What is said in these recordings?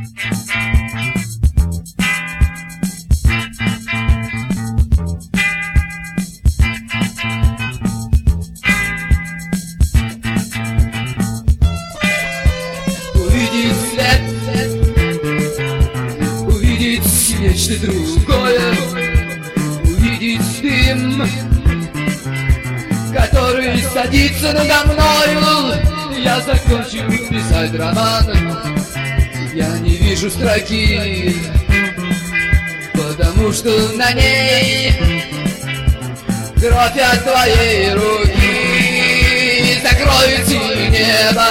Увидеть свет, увидеть нечто другое, увидеть дым, который садится надо мною. Я закончу писать роман, я не вижу строки, потому что на ней кровь от твоей руки. Закройте небо,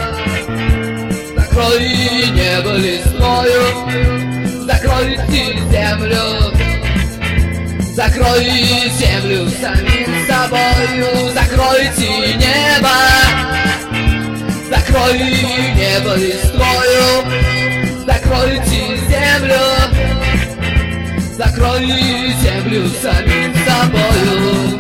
закрой небо листвою, закройте землю, закрой землю самим собою. Закройте небо, закрой небо листвою, закройте землю, закрой землю самим собою.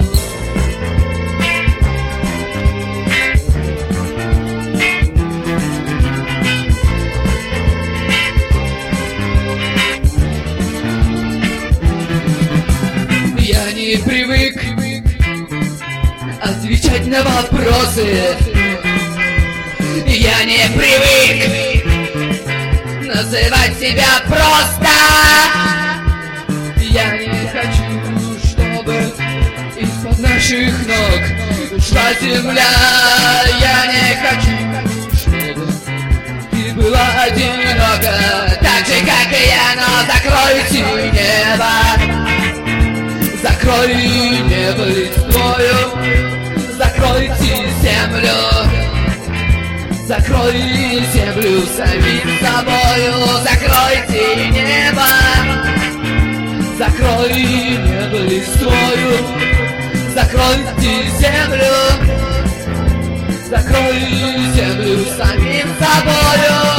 Я не привык отвечать на вопросы, я не привык называть себя просто. Я не хочу, чтобы из-под наших ног ушла земля. Я не хочу, чтобы ты была одинока, так же, как и я. Но закройте небо, закрой небо листвою, закройте землю, закрой землю самим собою. Закройте небо, закрой небо листвою, закройте землю, закрой землю самим собою.